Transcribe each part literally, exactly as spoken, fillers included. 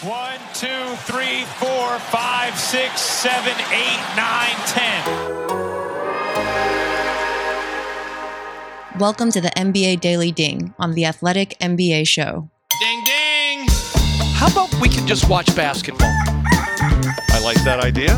One, two, three, four, five, six, seven, eight, nine, ten. Welcome to the N B A Daily Ding on the Athletic N B A Show. Ding, ding. How about we can just watch basketball? I like that idea.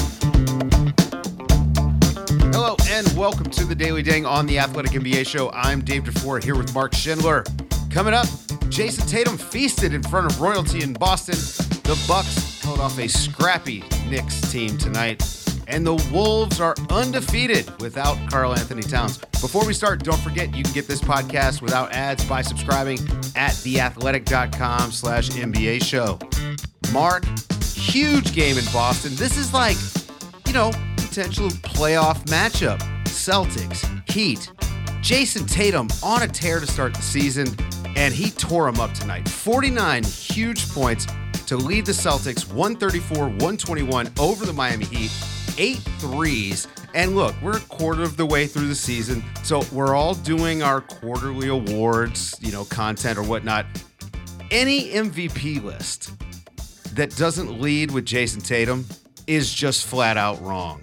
Hello and welcome to the Daily Ding on the Athletic N B A Show. I'm Dave DeFore here with Mark Schindler. Coming up, Jason Tatum feasted in front of royalty in Boston. The Bucks held off a scrappy Knicks team tonight. And the Wolves are undefeated without Karl Anthony Towns. Before we start, don't forget you can get this podcast without ads by subscribing at theathletic.com slash NBA show. Mark, huge game in Boston. This is like, you know, potential playoff matchup. Celtics, Heat. Jason Tatum on a tear to start the season, and he tore him up tonight. forty-nine huge points to lead the Celtics one thirty-four one twenty-one over the Miami Heat. Eight threes. And look, we're a quarter of the way through the season, so we're all doing our quarterly awards, you know, content or whatnot. Any M V P list that doesn't lead with Jason Tatum is just flat out wrong.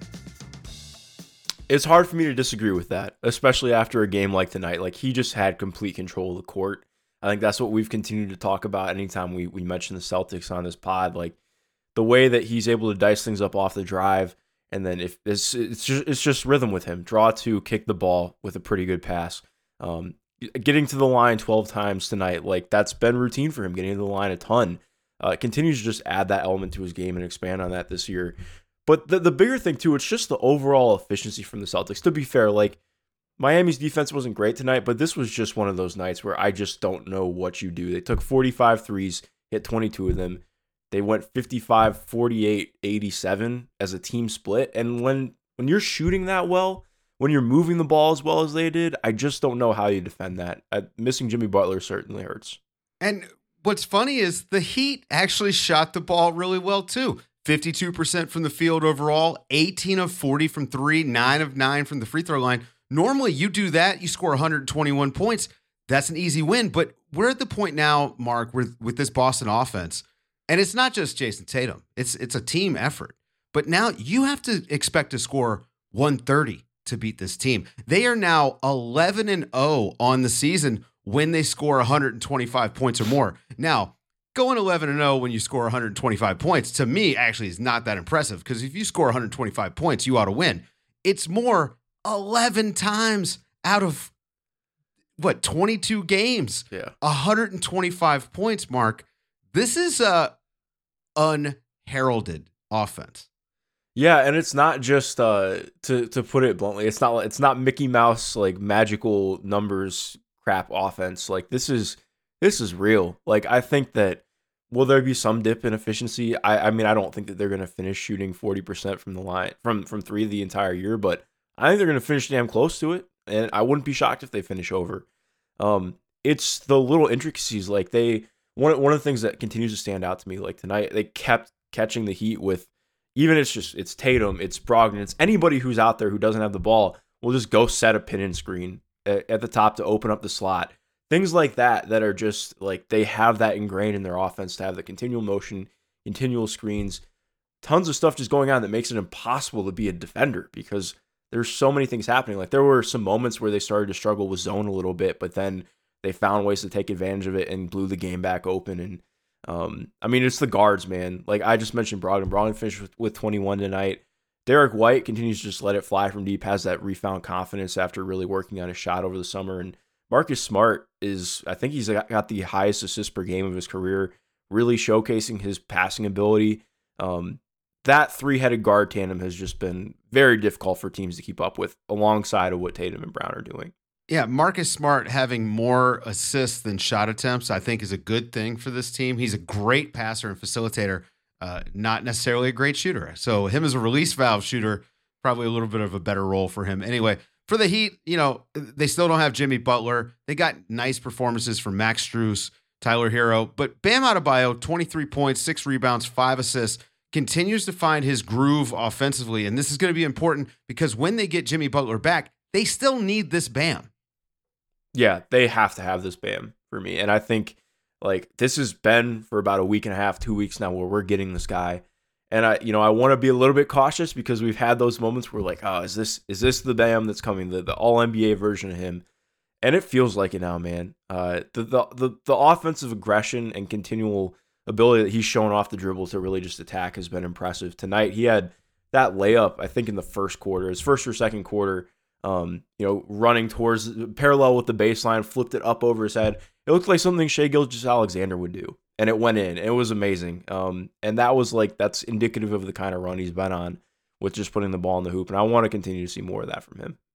It's hard for me to disagree with that, especially after a game like tonight. Like, he just had complete control of the court. I think that's what we've continued to talk about anytime we, we mention the Celtics on this pod. Like, the way that he's able to dice things up off the drive, and then if it's it's just it's just rhythm with him. Draw to, kick the ball with a pretty good pass. Um, getting to the line twelve times tonight, like, that's been routine for him, getting to the line a ton. Uh, continues to just add that element to his game and expand on that this year. But the, the bigger thing, too, it's just the overall efficiency from the Celtics. To be fair, like, Miami's defense wasn't great tonight, but this was just one of those nights where I just don't know what you do. They took forty-five threes, hit twenty-two of them. They went fifty-five, forty-eight, eighty-seven as a team split. And when when you're shooting that well, when you're moving the ball as well as they did, I just don't know how you defend that. Uh, missing Jimmy Butler certainly hurts. And what's funny is the Heat actually shot the ball really well, too. fifty-two percent from the field overall, eighteen of forty from three, nine of nine from the free throw line. Normally, you do that, you score one hundred twenty-one points. That's an easy win. But we're at the point now, Mark, with, with this Boston offense, and it's not just Jason Tatum. It's it's a team effort. But now you have to expect to score one thirty to beat this team. They are now eleven and oh on the season when they score one hundred twenty-five points or more. Now, going eleven and oh when you score one hundred twenty-five points, to me, actually is not that impressive, because if you score one hundred twenty-five points, you ought to win. It's more eleven times out of, what, twenty-two games. Yeah. one hundred twenty-five points, Mark. This is a unheralded offense. Yeah, and it's not just uh, to to put it bluntly, it's not it's not Mickey Mouse like magical numbers crap offense. Like, this is this is real. Like, I think that will there be some dip in efficiency? I, I mean, I don't think that they're going to finish shooting forty percent from the line from from three the entire year, but I think they're going to finish damn close to it, and I wouldn't be shocked if they finish over. Um, it's the little intricacies. Like, they one one of the things that continues to stand out to me, like tonight, they kept catching the Heat with, even it's just it's Tatum, it's Brogdon, it's anybody who's out there who doesn't have the ball will just go set a pin and screen at, at the top to open up the slot. Things like that that are just like, they have that ingrained in their offense to have the continual motion, continual screens, tons of stuff just going on that makes it impossible to be a defender, because there's so many things happening. Like, there were some moments where they started to struggle with zone a little bit, but then they found ways to take advantage of it and blew the game back open. And um, I mean, it's the guards, man. Like, I just mentioned Brogdon. Brogdon finished with, with twenty-one tonight. Derek White continues to just let it fly from deep, has that refound confidence after really working on his shot over the summer. And Marcus Smart is, I think he's got the highest assists per game of his career, really showcasing his passing ability. Um, that three-headed guard tandem has just been very difficult for teams to keep up with, alongside of what Tatum and Brown are doing. Yeah, Marcus Smart having more assists than shot attempts, I think, is a good thing for this team. He's a great passer and facilitator, uh, not necessarily a great shooter. So him as a release valve shooter, probably a little bit of a better role for him. Anyway, for the Heat, you know, they still don't have Jimmy Butler. They got nice performances from Max Strus, Tyler Hero, but Bam Adebayo, twenty-three points, six rebounds, five assists, continues to find his groove offensively. And this is going to be important because when they get Jimmy Butler back, they still need this Bam. Yeah, they have to have this Bam for me. And I think Like, this has been for about a week and a half, two weeks now where we're getting this guy. And I, you know, I want to be a little bit cautious because we've had those moments where like, oh, is this is this the Bam that's coming, the, the all N B A version of him? And it feels like it now, man. Uh, the, the the the offensive aggression and continual ability that he's shown off the dribble to really just attack has been impressive. Tonight, he had that layup, I think, in the first quarter, his first or second quarter, um, you know, running towards parallel with the baseline, flipped it up over his head. It looked like something Shai Gilgeous-Alexander would do. And it went in. It was amazing. Um, and that was like, that's indicative of the kind of run he's been on with just putting the ball in the hoop. And I want to continue to see more of that from him.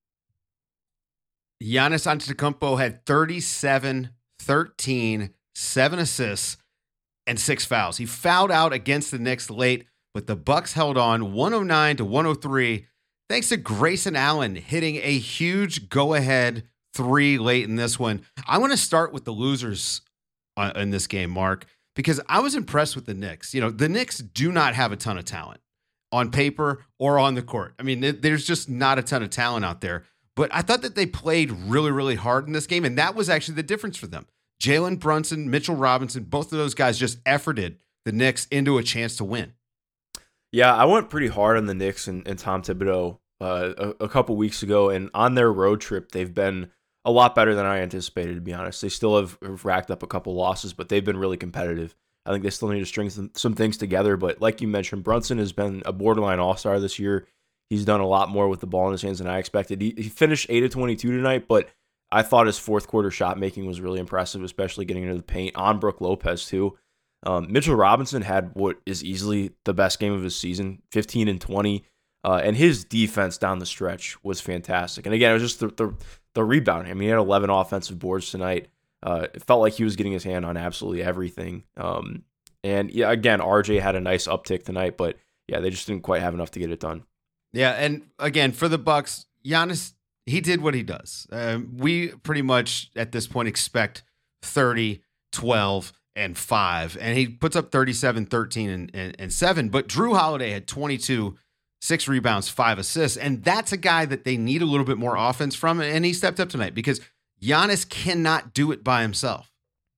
Giannis Antetokounmpo had thirty-seven, thirteen, seven assists, and six fouls. He fouled out against the Knicks late, but the Bucks held on one oh nine to one oh three, thanks to Grayson Allen hitting a huge go-ahead three late in this one. I want to start with the losers in this game, Mark, because I was impressed with the Knicks. You know, the Knicks do not have a ton of talent on paper or on the court. I mean, there's just not a ton of talent out there. But I thought that they played really, really hard in this game, and that was actually the difference for them. Jalen Brunson, Mitchell Robinson, both of those guys just efforted the Knicks into a chance to win. Yeah, I went pretty hard on the Knicks and, and Tom Thibodeau uh, a, a couple weeks ago, and on their road trip, they've been a lot better than I anticipated, to be honest. They still have, have racked up a couple losses, but they've been really competitive. I think they still need to string some, some things together, but like you mentioned, Brunson has been a borderline all-star this year. He's done a lot more with the ball in his hands than I expected. He, he finished eight of twenty-two tonight, but I thought his fourth quarter shot making was really impressive, especially getting into the paint on Brook Lopez too. Um, Mitchell Robinson had what is easily the best game of his season, fifteen and twenty, uh, and his defense down the stretch was fantastic. And again, it was just the the, the rebounding. I mean, he had eleven offensive boards tonight. Uh, it felt like he was getting his hand on absolutely everything. Um, and yeah, again, R J had a nice uptick tonight, but yeah, they just didn't quite have enough to get it done. Yeah, and again, for the Bucks, Giannis, he did what he does. Uh, we pretty much, at this point, expect thirty, twelve, and five. And he puts up thirty-seven, thirteen, and, and, and seven. But Drew Holiday had twenty-two, six rebounds, five assists. And that's a guy that they need a little bit more offense from. And he stepped up tonight because Giannis cannot do it by himself.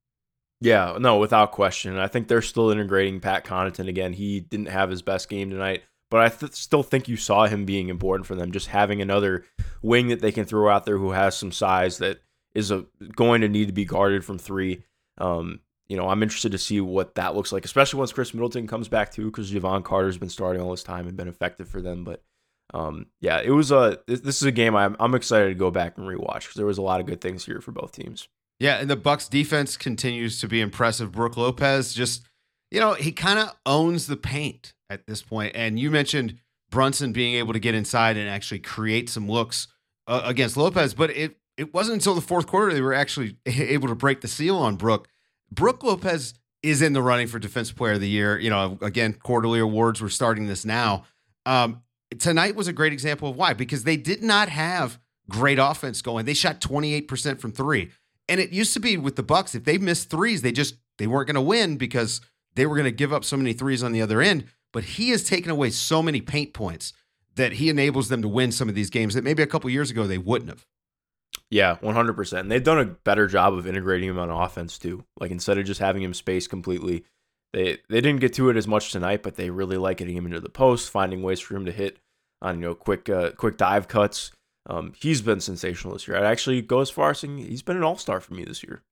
Yeah, no, without question. I think they're still integrating Pat Connaughton again. He didn't have his best game tonight. But I th- still think you saw him being important for them, just having another wing that they can throw out there who has some size that is a, going to need to be guarded from three. Um, you know, I'm interested to see what that looks like, especially once Chris Middleton comes back too, because Javon Carter's been starting all this time and been effective for them. But um, yeah, it was a this, this is a game I'm I'm excited to go back and rewatch because there was a lot of good things here for both teams. Yeah, and the Bucks defense continues to be impressive. Brook Lopez just, you know, he kind of owns the paint at this point. And you mentioned Brunson being able to get inside and actually create some looks uh, against Lopez, but it it wasn't until the fourth quarter they were actually able to break the seal on Brook. Brook Lopez is in the running for Defensive Player of the Year. You know, again, quarterly awards, we're starting this now. Um, tonight was a great example of why, because they did not have great offense going. They shot twenty-eight percent from three. And it used to be with the Bucks, if they missed threes, they just they weren't going to win because they were going to give up so many threes on the other end. But he has taken away so many paint points that he enables them to win some of these games that maybe a couple years ago they wouldn't have. Yeah, one hundred percent. And they've done a better job of integrating him on offense too. Like instead of just having him space completely, they they didn't get to it as much tonight, but they really like getting him into the post, finding ways for him to hit on you know quick uh, quick dive cuts. Um, he's been sensational this year. I'd actually go as far as saying he's been an all-star for me this year.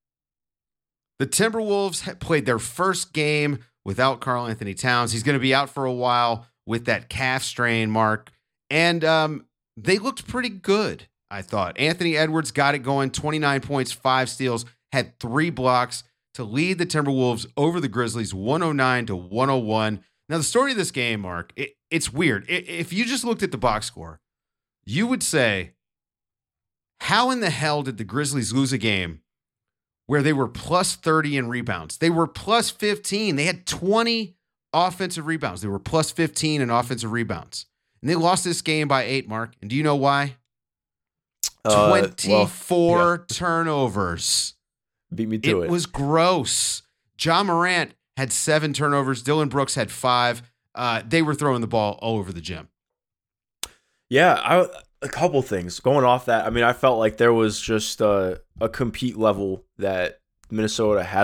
The Timberwolves played their first game without Karl Anthony Towns. He's going to be out for a while with that calf strain, Mark. And um, they looked pretty good, I thought. Anthony Edwards got it going, twenty-nine points, five steals, had three blocks to lead the Timberwolves over the Grizzlies, one oh nine to one oh one. Now, the story of this game, Mark, it, it's weird. It, if you just looked at the box score, you would say, how in the hell did the Grizzlies lose a game where they were plus thirty in rebounds? They were plus fifteen. They had twenty offensive rebounds. They were plus fifteen in offensive rebounds. And they lost this game by eight, Mark. And do you know why? Uh, twenty-four well, yeah. turnovers. Beat me to it. It was gross. Ja Morant had seven turnovers. Dylan Brooks had five. Uh, they were throwing the ball all over the gym. Yeah, I, a couple things. Going off that, I mean, I felt like there was just a, a compete level that Minnesota hasn't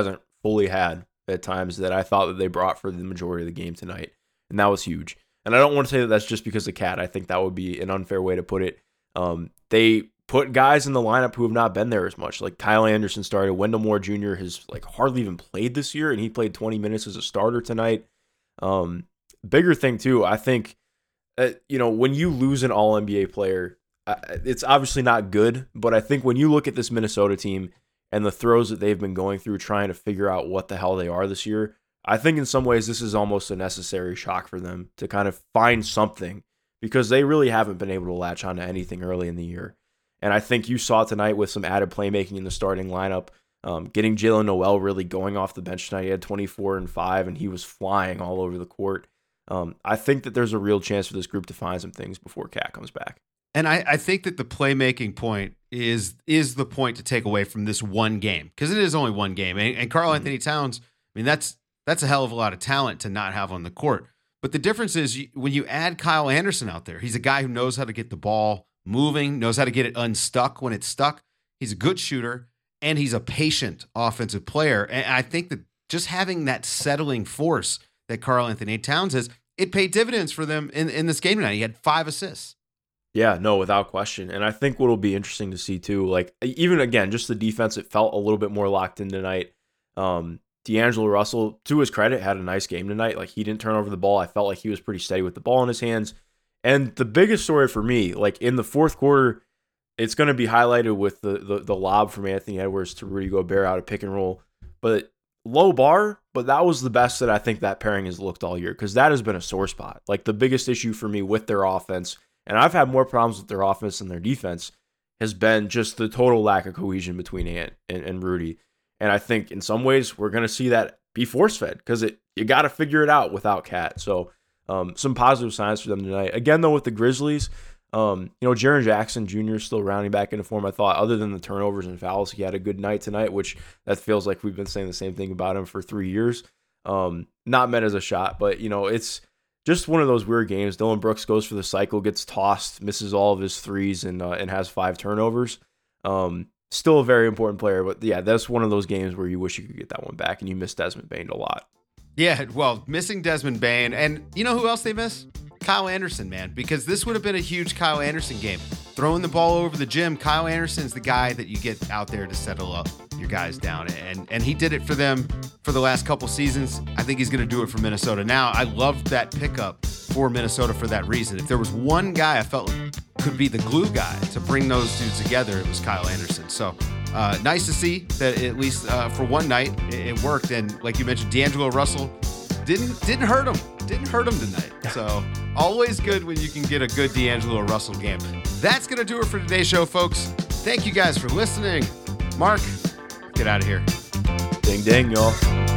fully had at times that I thought that they brought for the majority of the game tonight. And that was huge. And I don't want to say that that's just because of Cat. I think that would be an unfair way to put it. Um, they put guys in the lineup who have not been there as much. Like Kyle Anderson started. Wendell Moore Junior has like hardly even played this year, and he played twenty minutes as a starter tonight. Um, bigger thing too, I think, uh, you know, when you lose an All N B A player, uh, it's obviously not good. But I think when you look at this Minnesota team and the throes that they've been going through trying to figure out what the hell they are this year, I think in some ways this is almost a necessary shock for them to kind of find something, because they really haven't been able to latch on to anything early in the year. And I think you saw tonight with some added playmaking in the starting lineup, um, getting Jalen Noel really going off the bench tonight. He had twenty-four and five, and he was flying all over the court. Um, I think that there's a real chance for this group to find some things before Cat comes back. And I, I think that the playmaking point is is the point to take away from this one game, because it is only one game. And, and Karl Anthony Towns, I mean, that's that's a hell of a lot of talent to not have on the court. But the difference is you, when you add Kyle Anderson out there, he's a guy who knows how to get the ball moving, knows how to get it unstuck when it's stuck. He's a good shooter, and he's a patient offensive player. And I think that just having that settling force that Karl Anthony Towns has, it paid dividends for them in, in this game tonight. He had five assists. Yeah, no, without question. And I think what'll be interesting to see too, like even again, just the defense, it felt a little bit more locked in tonight. Um, D'Angelo Russell, to his credit, had a nice game tonight. Like he didn't turn over the ball. I felt like he was pretty steady with the ball in his hands. And the biggest story for me, like in the fourth quarter, it's going to be highlighted with the, the the lob from Anthony Edwards to Rudy Gobert out of pick and roll. But low bar, but that was the best that I think that pairing has looked all year, because that has been a sore spot. Like the biggest issue for me with their offense, and I've had more problems with their offense than their defense, has been just the total lack of cohesion between Ant and, and Rudy. And I think in some ways we're going to see that be force-fed, because it you got to figure it out without Cat. So um, some positive signs for them tonight. Again, though, with the Grizzlies, um, you know, Jaren Jackson Junior is still rounding back into form. I thought other than the turnovers and fouls, he had a good night tonight, which that feels like we've been saying the same thing about him for three years. Um, not meant as a shot, but, you know, it's just one of those weird games. Dylan Brooks goes for the cycle, gets tossed, misses all of his threes, and uh, and has five turnovers. Um, still a very important player, but yeah, that's one of those games where you wish you could get that one back, and you miss Desmond Bane a lot. Yeah, well, missing Desmond Bane, and you know who else they miss? Kyle Anderson, man, because this would have been a huge Kyle Anderson game. Throwing the ball over the gym, Kyle Anderson's the guy that you get out there to settle up your guys down, and and he did it for them for the last couple seasons. I think he's going to do it for Minnesota now. I loved that pickup for Minnesota for that reason. If there was one guy I felt could be the glue guy to bring those dudes together, it was Kyle Anderson. So uh, nice to see that at least uh, for one night it, it worked. And like you mentioned, D'Angelo Russell didn't didn't hurt him. Didn't hurt him tonight. So always good when you can get a good D'Angelo Russell game. That's going to do it for today's show, folks. Thank you guys for listening. Mark, get out of here. Ding, ding, y'all.